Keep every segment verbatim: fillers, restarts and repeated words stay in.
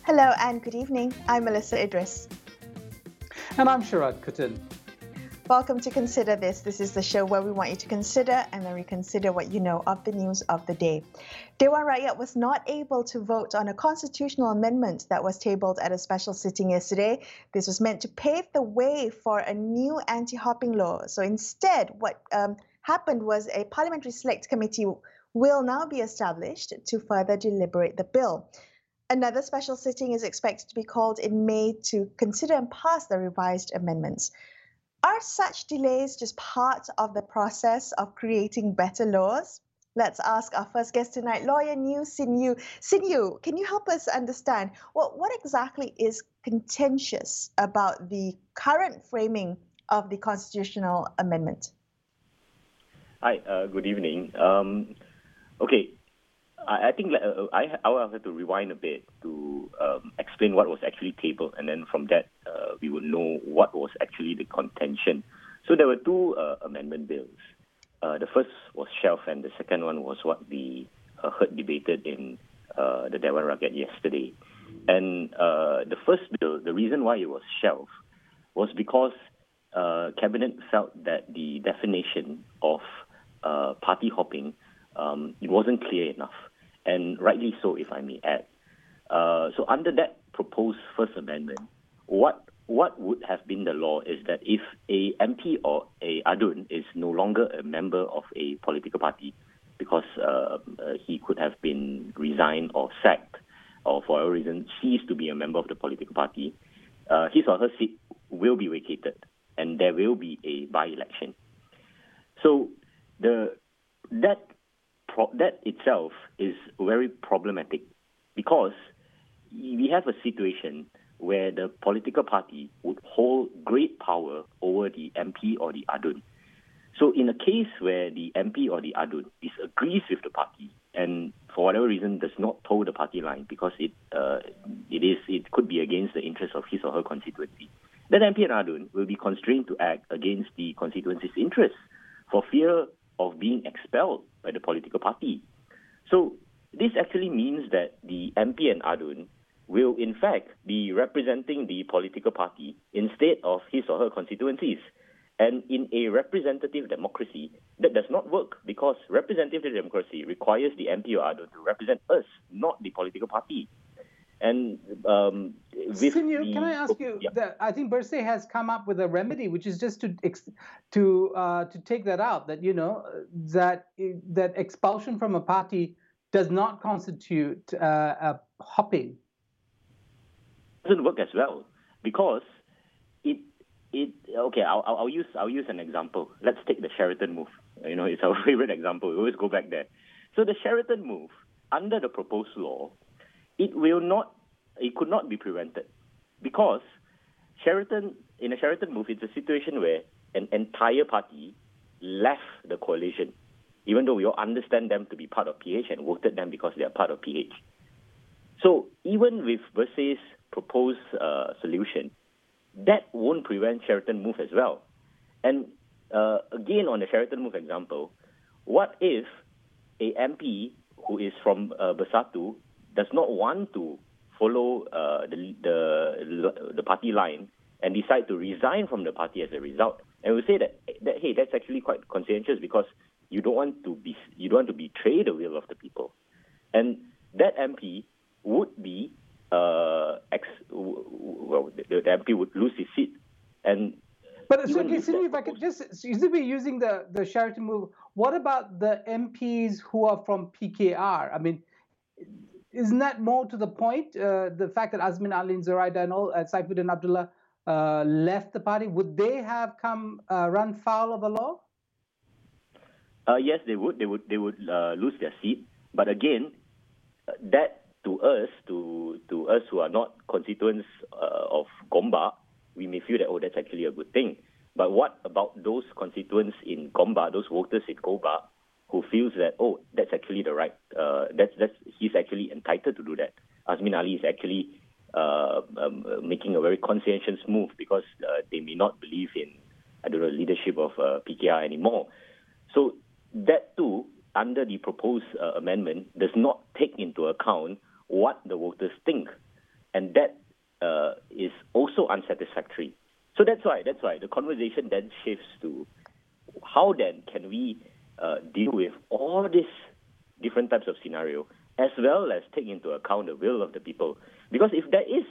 Hello and good evening. I'm Melissa Idris. And I'm Sharad Kuttan. Welcome to Consider This. This is the show where we want you to consider and then reconsider what you know of the news of the day. Dewan Rakyat was not able to vote on a constitutional amendment that was tabled at a special sitting yesterday. This was meant to pave the way for a new anti-hopping law. So instead, what um, happened was a parliamentary select committee will now be established to further deliberate the bill. Another special sitting is expected to be called in May to consider and pass the revised amendments. Are such delays just part of the process of creating better laws? Let's ask our first guest tonight, lawyer New Sin Yew. Sin Yew, can you help us understand what, what exactly is contentious about the current framing of the constitutional amendment? Hi, uh, good evening. Um, okay, I, I think uh, I, I will have to rewind a bit to um, explain what was actually tabled, and then from that uh, we would know what was actually the contention. So there were two uh, amendment bills. Uh, the first was shelved, and the second one was what we uh, heard debated in uh, the Dewan Rakyat yesterday. And uh, the first bill, the reason why it was shelved was because uh, Cabinet felt that the definition of uh, party hopping, um, it wasn't clear enough. And rightly so, if I may add. Uh, so under that proposed First Amendment, what what would have been the law is that if a M P or a adun is no longer a member of a political party because uh, uh, he could have been resigned or sacked or for a reason ceased to be a member of the political party, uh, his or her seat will be vacated and there will be a by-election. So the that That itself is very problematic because we have a situation where the political party would hold great power over the M P or the adun. So in a case where the M P or the adun disagrees with the party and for whatever reason does not toe the party line because it uh, it is it could be against the interests of his or her constituency, then M P and adun will be constrained to act against the constituency's interests for fear of being expelled by the political party. So this actually means that the M P and adun will in fact be representing the political party instead of his or her constituencies. And in a representative democracy, that does not work because representative democracy requires the M P or adun to represent us, not the political party. And um, with Sin Yew, the, can I ask you? yeah. That I think Bersih has come up with a remedy, which is just to to uh, to take that out. That you know that that expulsion from a party does not constitute uh, a hopping. It doesn't work as well because it it okay. I'll I'll use I'll use an example. Let's take the Sheraton move. You know, it's our favorite example. We always go back there. So the Sheraton move under the proposed law, it will not, it could not be prevented because Sheraton, in a Sheraton move, it's a situation where an entire party left the coalition, even though we all understand them to be part of P H and voted them because they are part of P H. So even with Bersih's proposed uh, solution, that won't prevent Sheraton move as well. And uh, again, on the Sheraton move example, what if a M P who is from uh, Bersatu does not want to follow uh, the, the the party line and decide to resign from the party as a result, and we say that, that hey, that's actually quite conscientious because you don't want to be you don't want to betray the will of the people, and that M P would be uh, ex well the, the M P would lose his seat, and but so, okay, if I could just you be using the the Sheraton move, what about the M Ps who are from P K R? I mean, isn't that more to the point? Uh, the fact that Azmin Ali Zuraida and all, uh, Saifuddin Abdullah uh, left the party, would they have come uh, run foul of a law? Uh, yes, they would. They would. They would uh, lose their seat. But again, that to us, to to us who are not constituents uh, of Gombak, we may feel that oh, that's actually a good thing. But what about those constituents in Gombak, those voters in Gombak, who feels that, oh, that's actually the right, uh, that's, that's, he's actually entitled to do that. Azmin Ali is actually uh, um, making a very conscientious move because uh, they may not believe in, I don't know, leadership of uh, P K R anymore. So that too, under the proposed uh, amendment, does not take into account what the voters think. And also unsatisfactory. So that's why that's why the conversation then shifts to how then can we uh, deal with all these different types of scenario, as well as take into account the will of the people. Because if there is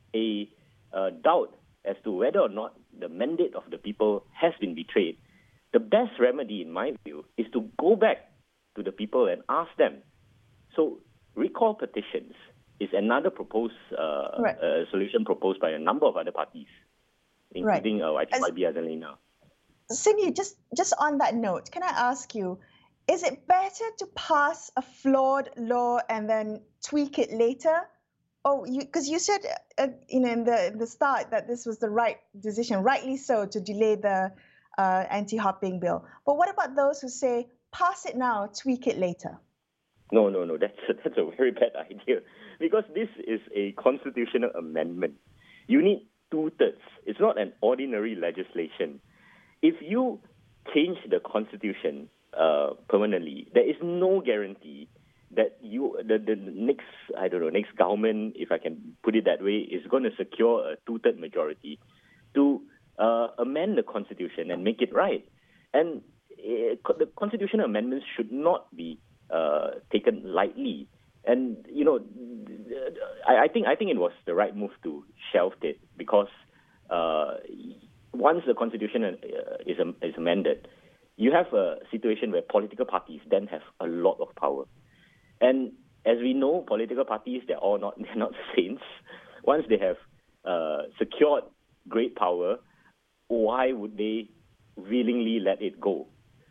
a uh, doubt as to whether or not the mandate of the people has been betrayed, the best remedy, in my view, is to go back to the people and ask them. So recall petitions is another proposed uh, right. uh, solution proposed by a number of other parties, including right. uh, I think Y B Azalina. Sin Yu, just, just on that note, can I ask you, is it better to pass a flawed law and then tweak it later? Oh, you because you said uh, you know in the in the start that this was the right decision, rightly so, to delay the uh, anti-hopping bill. But what about those who say pass it now, tweak it later? No, no, no. That's a, that's a very bad idea, because this is a constitutional amendment. You need two thirds. It's not an ordinary legislation. If you change the constitution uh, permanently, there is no guarantee that you the, the next I don't know next government, if I can put it that way, is going to secure a two-third majority to uh, amend the constitution and make it right. And it, the constitutional amendments should not be uh, taken lightly. And you know, I, I think I think it was the right move to shelve it, because uh, once the constitution uh, is is amended, you have a situation where political parties then have a lot of power. And as we know, political parties, they're all not they're not saints. Once they have uh, secured great power, why would they willingly let it go?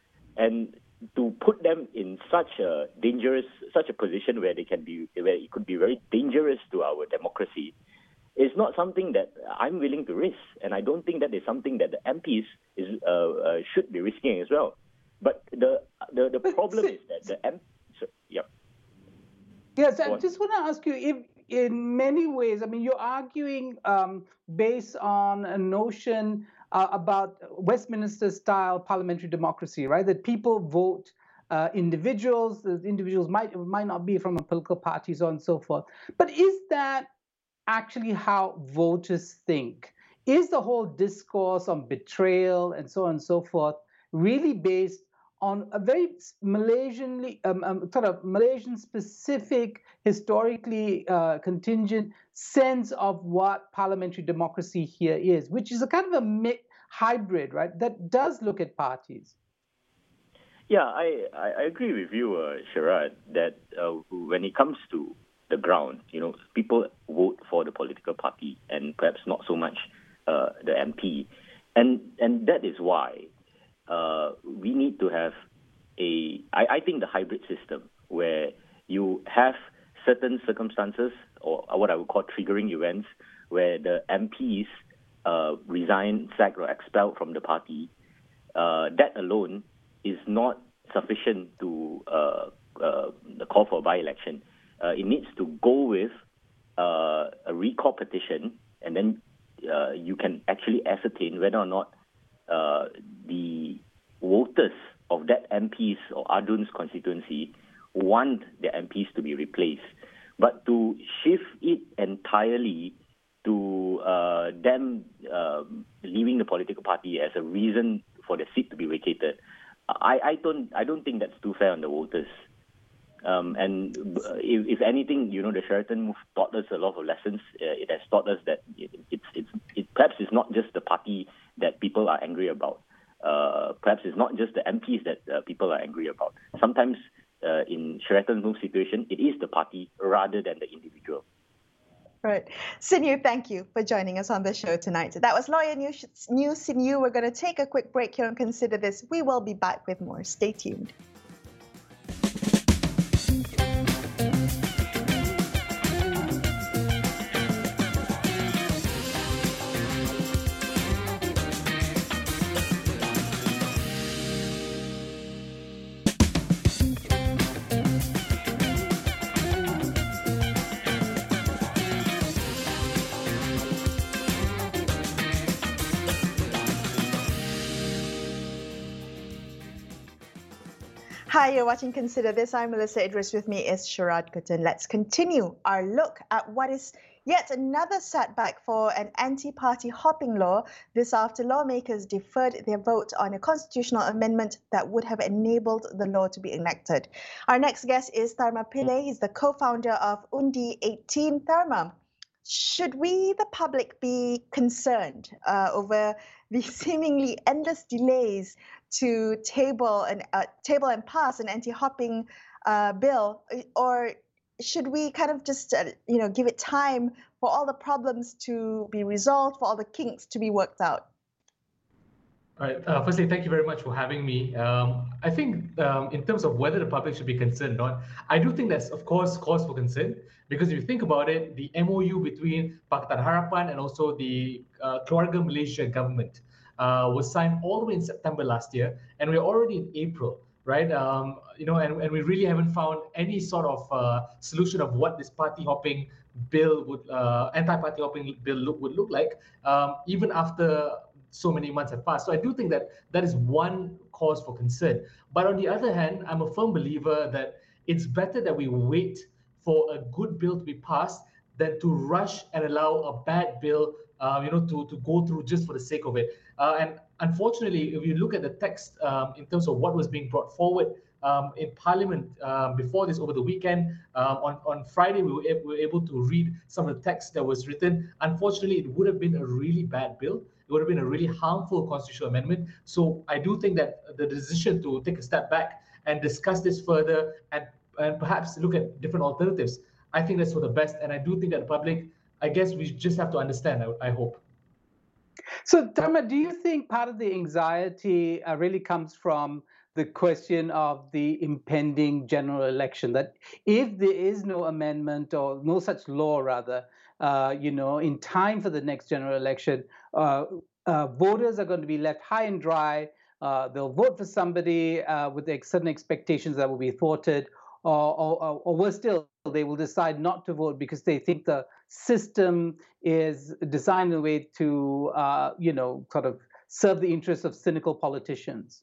And to put them in such a dangerous, such a position where they can be, where it could be very dangerous to our democracy, is not something that I'm willing to risk. And I don't think that is something that the M Ps is uh, uh, should be risking as well. But the the, the problem is that the M Ps, so, yeah. Yes, I just want to ask you, if in many ways, I mean, you're arguing um, based on a notion uh, about Westminster-style parliamentary democracy, right? That people vote uh, individuals, the individuals might might not be from a political party, so on and so forth. But is that actually how voters think? Is the whole discourse on betrayal and so on and so forth really based on a very Malaysian, um, um, sort of Malaysian-specific, historically uh, contingent sense of what parliamentary democracy here is, which is a kind of a mi- hybrid, right, that does look at parties? Yeah, I, I agree with you, uh, Sharad, that uh, when it comes to the ground, you know, people vote for the political party and perhaps not so much uh, the M P. And, and that is why Uh, we need to have a, I, I think the hybrid system where you have certain circumstances, or what I would call triggering events, where the M Ps uh, resign, sack, or expelled from the party. Uh, that alone is not sufficient to uh, uh, call for a by-election. Uh, it needs to go with uh, a recall petition, and then uh, you can actually ascertain whether or not Uh, the voters of that M P's or Adun's constituency want their M Ps to be replaced. But to shift it entirely to uh, them uh, leaving the political party as a reason for the seat to be vacated, I, I don't I don't think that's too fair on the voters. Um, and if, if anything, you know, the Sheraton move taught us a lot of lessons. Uh, it has taught us that it, it's it's it perhaps it's not just the party that people are angry about. Uh, perhaps it's not just the M Ps that uh, people are angry about. Sometimes uh, in Sheraton move situation, it is the party rather than the individual. Right. Sin Yu, thank you for joining us on the show tonight. That was Lawyer News, News Sin Yu. We're going to take a quick break here and consider this. We will be back with more. Stay tuned. Hi, you're watching Consider This. I'm Melissa Idris. With me is Sharad Kuttan. Let's continue our look at what is yet another setback for an anti-party hopping law. This after lawmakers deferred their vote on a constitutional amendment that would have enabled the law to be enacted. Our next guest is Tharma Pillai. He's the co-founder of Undi eighteen. Tharma, should we, the public, be concerned uh, over the seemingly endless delays to table and uh, table and pass an anti-hopping uh, bill, or should we kind of just uh, you know give it time for all the problems to be resolved, for all the kinks to be worked out? All right. Uh, firstly, thank you very much for having me. Um, I think um, in terms of whether the public should be concerned or not, I do think that's, of course, cause for concern. Because if you think about it, the M O U between Pakatan Harapan and also the uh, Keluarga Malaysia government uh, was signed all the way in September last year, and we're already in April, right? Um, you know, and, and we really haven't found any sort of uh, solution of what this party hopping bill would, uh, anti-party hopping bill look, would look like, um, even after so many months have passed. So I do think that that is one cause for concern. But on the other hand, I'm a firm believer that it's better that we wait for a good bill to be passed than to rush and allow a bad bill, uh, you know, to, to go through just for the sake of it. Uh, and unfortunately, if you look at the text um, in terms of what was being brought forward um, in Parliament um, before this over the weekend, um, on, on Friday, we were, we were able to read some of the text that was written. Unfortunately, it would have been a really bad bill. It would have been a really harmful constitutional amendment. So I do think that the decision to take a step back and discuss this further and, and perhaps look at different alternatives, I think that's for the best. And I do think that the public, I guess we just have to understand, I, I hope. So, Tharma, do you think part of the anxiety uh, really comes from the question of the impending general election, that if there is no amendment or no such law, rather, uh, you know, in time for the next general election, uh, uh, voters are going to be left high and dry. Uh, they'll vote for somebody uh, with certain expectations that will be thwarted, or, or, or worse still, they will decide not to vote because they think the system is designed in a way to, uh, you know, sort of serve the interests of cynical politicians.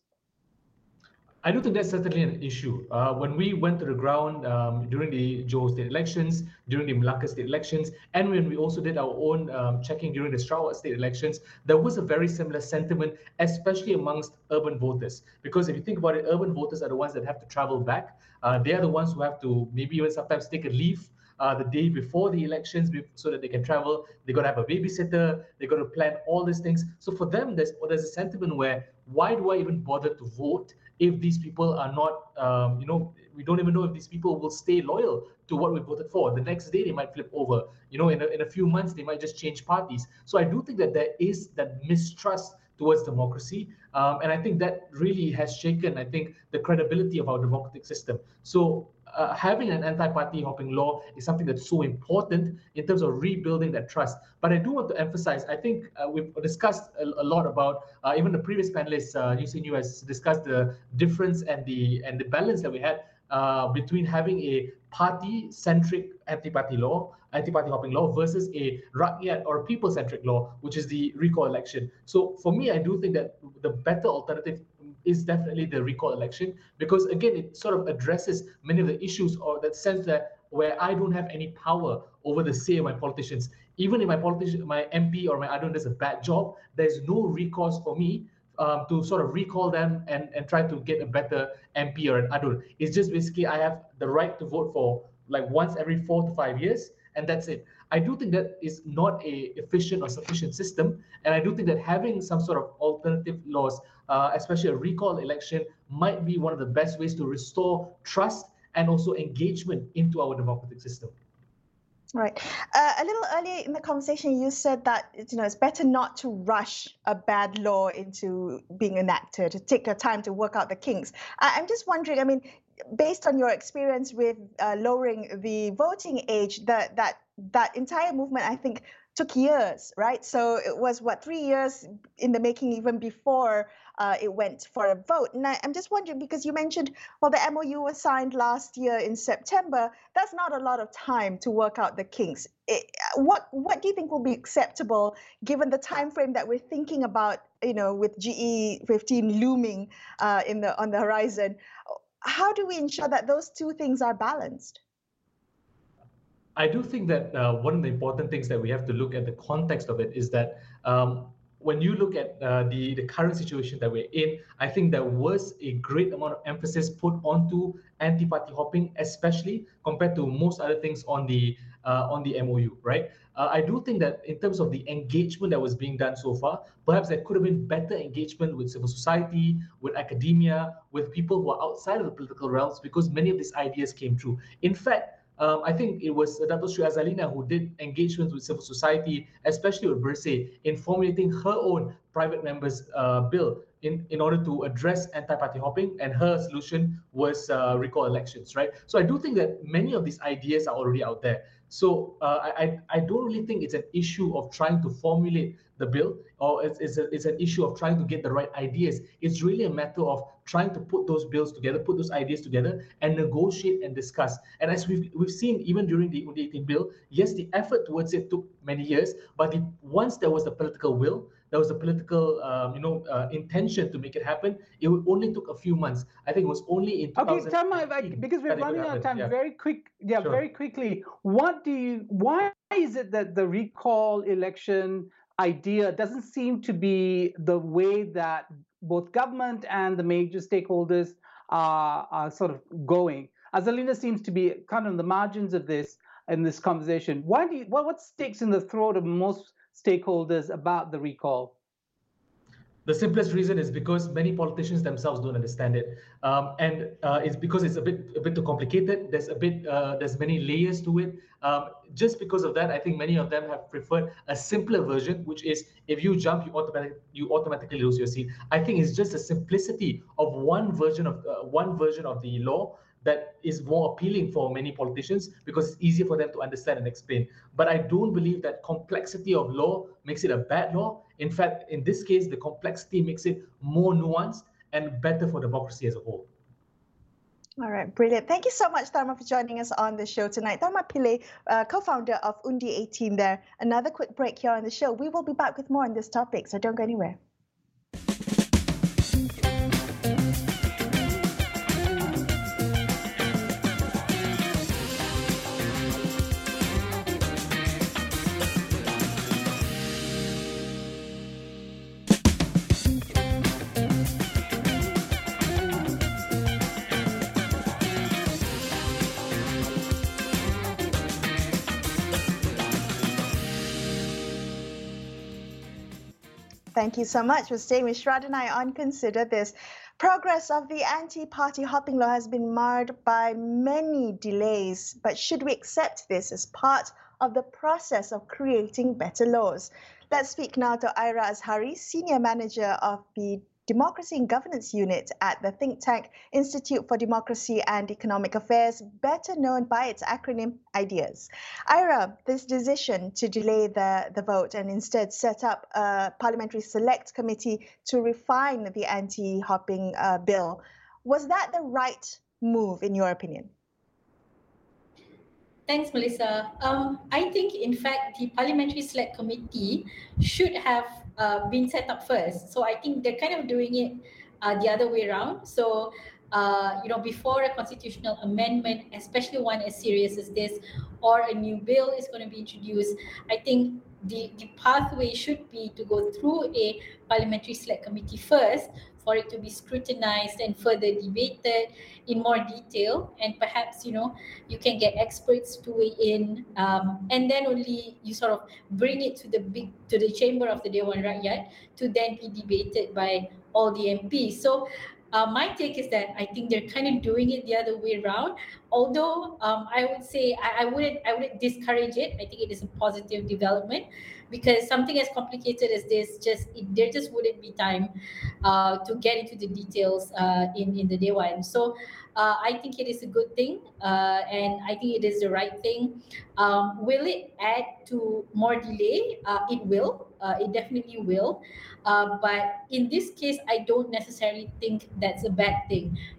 I do think that's certainly an issue. Uh, when we went to the ground um, during the Johor state elections, during the Malacca state elections, and when we also did our own um, checking during the Sarawak state elections, there was a very similar sentiment, especially amongst urban voters. Because if you think about it, urban voters are the ones that have to travel back. Uh, they are the ones who have to maybe even sometimes take a leave Uh, the day before the elections so that they can travel. They got to have a babysitter. They got to plan all these things. So for them, there's there's a sentiment where, why do I even bother to vote if these people are not, um, you know, we don't even know if these people will stay loyal to what we voted for. The next day, they might flip over. You know, in a, in a few months, they might just change parties. So I do think that there is that mistrust towards democracy. Um, and I think that really has shaken, I think, the credibility of our democratic system. So uh, having an anti-party hopping law is something that's so important in terms of rebuilding that trust. But I do want to emphasize, I think uh, we've discussed a, a lot about, uh, even the previous panelists, uh, News N U has discussed the difference and the, and the balance that we had uh, between having a party-centric anti-party law, anti-party hopping law versus a rakyat or people-centric law, which is the recall election. So for me, I do think that the better alternative is definitely the recall election, because again, it sort of addresses many of the issues, or that sense that where I don't have any power over the say of my politicians. Even if my politician, my M P or my adun does a bad job, there's no recourse for me Um, to sort of recall them and, and try to get a better M P or an adun. It's just basically I have the right to vote for like once every four to five years, and that's it. I do think that is not a efficient or sufficient system, and I do think that having some sort of alternative laws, uh, especially a recall election, might be one of the best ways to restore trust and also engagement into our democratic system. Right. Uh, a little earlier in the conversation, you said that you know it's better not to rush a bad law into being enacted, to take your time to work out the kinks. I, I'm just wondering, I mean, based on your experience with uh, lowering the voting age, that that that entire movement, I think, took years, right? So it was, what, three years in the making even before uh, it went for a vote. And I, I'm just wondering, because you mentioned, well, the M O U was signed last year in September. That's not a lot of time to work out the kinks. It, what what do you think will be acceptable given the time frame that we're thinking about, you know, with G E fifteen looming uh, in the on the horizon? how do we ensure that those two things are balanced? I do think that uh, one of the important things that we have to look at the context of it is that um, when you look at uh, the, the current situation that we're in, I think there was a great amount of emphasis put onto anti-party hopping, especially compared to most other things on the uh, on the M O U, right? Uh, I do think that in terms of the engagement that was being done so far, perhaps there could have been better engagement with civil society, with academia, with people who are outside of the political realms, because many of these ideas came true. In fact, Um, I think it was Dato Sri Azalina who did engagements with civil society, especially with Bersih, in formulating her own private members uh, bill in, in order to address anti-party hopping, and her solution was uh, recall elections, right? So I do think that many of these ideas are already out there. So uh, I, I don't really think it's an issue of trying to formulate the bill, or it's, it's, a, it's an issue of trying to get the right ideas. It's really a matter of trying to put those bills together, put those ideas together, and negotiate and discuss. And as we've we've seen even during the Undi eighteen bill, yes, the effort towards it took many years, but the, once there was the political will, there was a political um, you know uh, intention to make it happen, it only took a few months. I think it was only in okay, Tharma, if I, because we're running out of time, yeah. very quick, yeah, sure. very quickly. What do you? Why is it that the recall election idea doesn't seem to be the way that both government and the major stakeholders are, are sort of going? Azalina seems to be kind of on the margins of this in this conversation. Why do you, what, what sticks in the throat of most stakeholders about the recall? The simplest reason is because many politicians themselves don't understand it, um, and uh, it's because it's a bit a bit too complicated. There's a bit uh, there's many layers to it. Um, just because of that, I think many of them have preferred a simpler version, which is if you jump, you automatically you automatically lose your seat. I think it's just the simplicity of one version of uh, one version of the law that is more appealing for many politicians, because it's easier for them to understand and explain. But I don't believe that complexity of law makes it a bad law. In fact, in this case, the complexity makes it more nuanced and better for democracy as a whole. All right, brilliant. Thank you so much, Tharma, for joining us on the show tonight. Tharma Pillay, uh, co-founder of Undi eighteen there. Another quick break here on the show. We will be back with more on this topic, so don't go anywhere. Thank you so much for staying with Shrad and I on Consider This. Progress of the anti-party hopping law has been marred by many delays, but should we accept this as part of the process of creating better laws? Let's speak now to Aira Azhari, Senior Manager of the Democracy and Governance Unit at the think tank Institute for Democracy and Economic Affairs, better known by its acronym IDEAS. Aira, this decision to delay the, the vote and instead set up a parliamentary select committee to refine the anti-hopping uh, bill, was that the right move in your opinion? Thanks, Melissa. Um, I think, in fact, the Parliamentary Select Committee should have uh, been set up first. So I think they're kind of doing it uh, the other way around. So, uh, you know, before a constitutional amendment, especially one as serious as this, or a new bill is going to be introduced, I think the, the pathway should be to go through a Parliamentary Select Committee first, for it to be scrutinized and further debated in more detail, and perhaps, you know, you can get experts to weigh in, um, and then only you sort of bring it to the big to the chamber of the Dewan Rakyat to then be debated by all the M Ps. So uh, my take is that I think they're kind of doing it the other way around. Although um, I would say I, I wouldn't I wouldn't discourage it. I think it is a positive development, because something as complicated as this, just it, there just wouldn't be time uh, to get into the details uh, in in the Dewan. So uh, I think it is a good thing, uh, and I think it is the right thing. Um, will it add to more delay? Uh, it will. Uh, it definitely will. Uh, but in this case, I don't necessarily think that's a bad thing,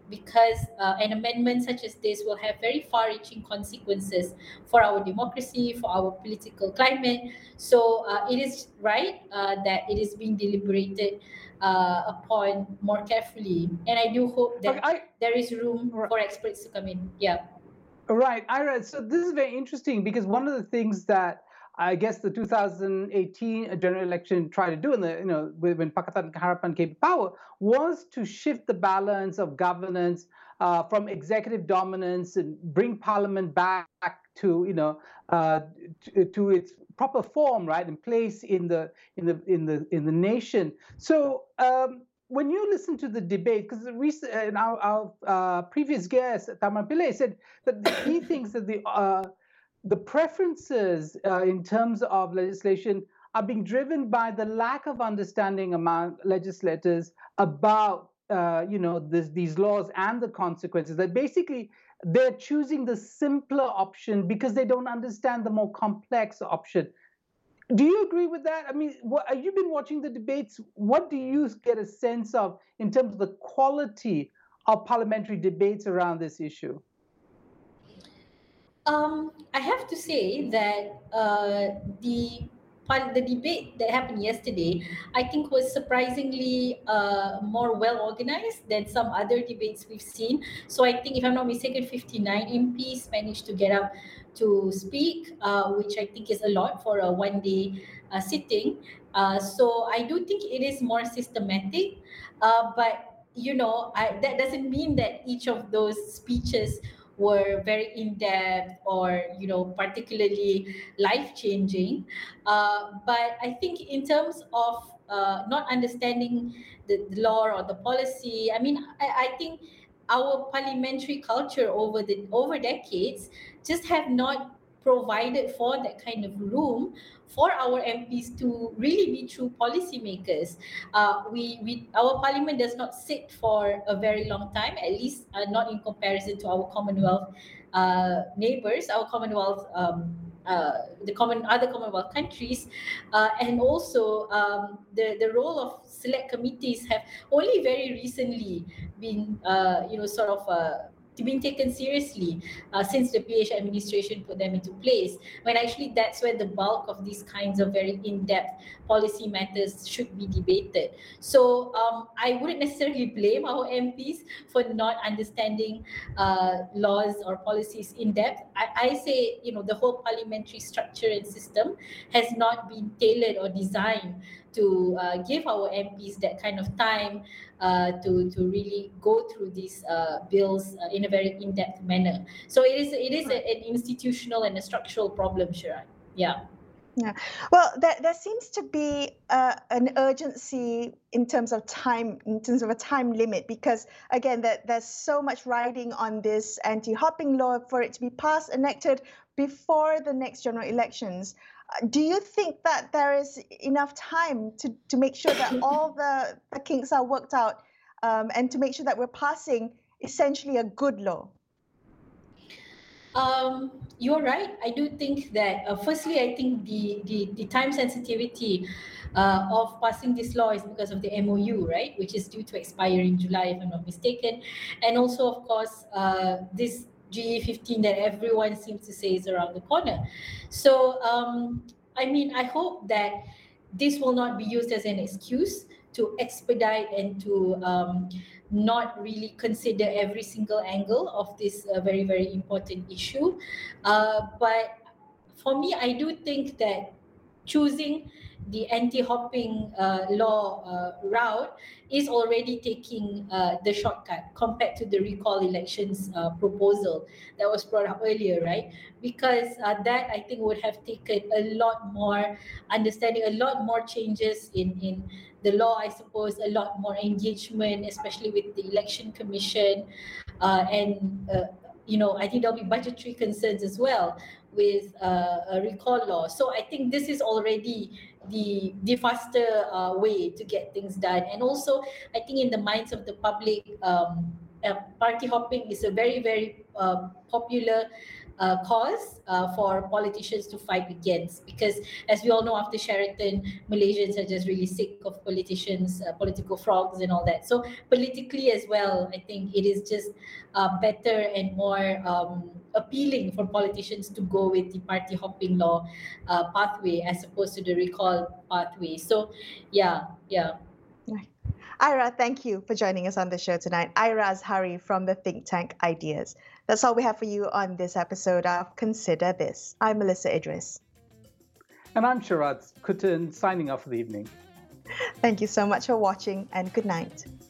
because uh, an amendment such as this will have very far-reaching consequences for our democracy, for our political climate. So uh, it is right uh, that it is being deliberated uh, upon more carefully, and I do hope that Okay, I, there is room right. for experts to come in. Yeah. Right, Ira. So this is very interesting because one of the things that I guess the two thousand eighteen general election tried to do, in the you know when Pakatan Harapan came to power, was to shift the balance of governance uh, from executive dominance and bring Parliament back to you know uh, to, to its proper form, right, and place in the in the in the in the nation. So. Um, when you listen to the debate, because in our, our uh, previous guest, Tamar Pillai, said that he thinks that the uh, the preferences uh, in terms of legislation are being driven by the lack of understanding among legislators about uh, you know this, these laws and the consequences. That basically they're choosing the simpler option because they don't understand the more complex option. Do you agree with that? I mean, what, you've been watching the debates. What do you get a sense of in terms of the quality of parliamentary debates around this issue? Um, I have to say that uh, the the debate that happened yesterday, I think, was surprisingly uh, more well organized than some other debates we've seen. So I think, if I'm not mistaken, fifty-nine M Ps managed to get up to speak, uh, which I think is a lot for a one-day uh, sitting. Uh, so I do think it is more systematic, uh, but you know, I, that doesn't mean that each of those speeches were very in-depth or you know particularly life-changing, uh, but I think in terms of uh, not understanding the, the law or the policy, I mean I, I think our parliamentary culture over the over decades just have not provided for that kind of room for our M Ps to really be true policymakers. Uh, we, we, our parliament does not sit for a very long time, at least uh, not in comparison to our Commonwealth uh, neighbors, our Commonwealth, um, uh, the common other Commonwealth countries, uh, and also um, the the role of select committees have only very recently been, uh, you know, sort of. Uh, being taken seriously uh, since the P H administration put them into place, when actually that's where the bulk of these kinds of very in-depth policy matters should be debated. So um, I wouldn't necessarily blame our M Ps for not understanding uh, laws or policies in depth. I, I say, you know, the whole parliamentary structure and system has not been tailored or designed to uh, give our M Ps that kind of time uh, to to really go through these uh, bills uh, in a very in-depth manner. So it is it is a, an institutional and a structural problem, Sharon. Yeah. Yeah, well, there, there seems to be uh, an urgency in terms of time, in terms of a time limit, because again, there, there's so much riding on this anti-hopping law for it to be passed, enacted before the next general elections. Uh, do you think that there is enough time to, to make sure that all the, the kinks are worked out um, and to make sure that we're passing essentially a good law? Um, you're right. I do think that, uh, firstly, I think the, the, the time sensitivity uh, of passing this law is because of the M O U, right, which is due to expire in July, if I'm not mistaken. And also, of course, uh, this G E fifteen that everyone seems to say is around the corner. So, um, I mean, I hope that this will not be used as an excuse to expedite and to um, not really consider every single angle of this uh, very, very important issue. Uh, but for me, I do think that choosing the anti-hopping uh, law uh, route is already taking uh, the shortcut compared to the recall elections uh, proposal that was brought up earlier, right? Because uh, that, I think, would have taken a lot more understanding, a lot more changes in, in the law, I suppose, a lot more engagement, especially with the election commission. Uh, and, uh, you know, I think there'll be budgetary concerns as well with uh, a recall law. So I think this is already the, the faster uh, way to get things done. And also, I think in the minds of the public, um, uh, party hopping is a very, very uh, popular uh, cause uh, for politicians to fight against. Because as we all know, after Sheraton, Malaysians are just really sick of politicians, uh, political frogs and all that. So politically as well, I think it is just uh, better and more um, appealing for politicians to go with the party hopping law uh, pathway as opposed to the recall pathway. So yeah, yeah. Ira, thank you for joining us on the show tonight. Ira Azhari from the think tank Ideas. That's all we have for you on this episode of Consider This. I'm Melissa Idris. And I'm Sharat Kuttan, signing off for the evening. Thank you so much for watching, and good night.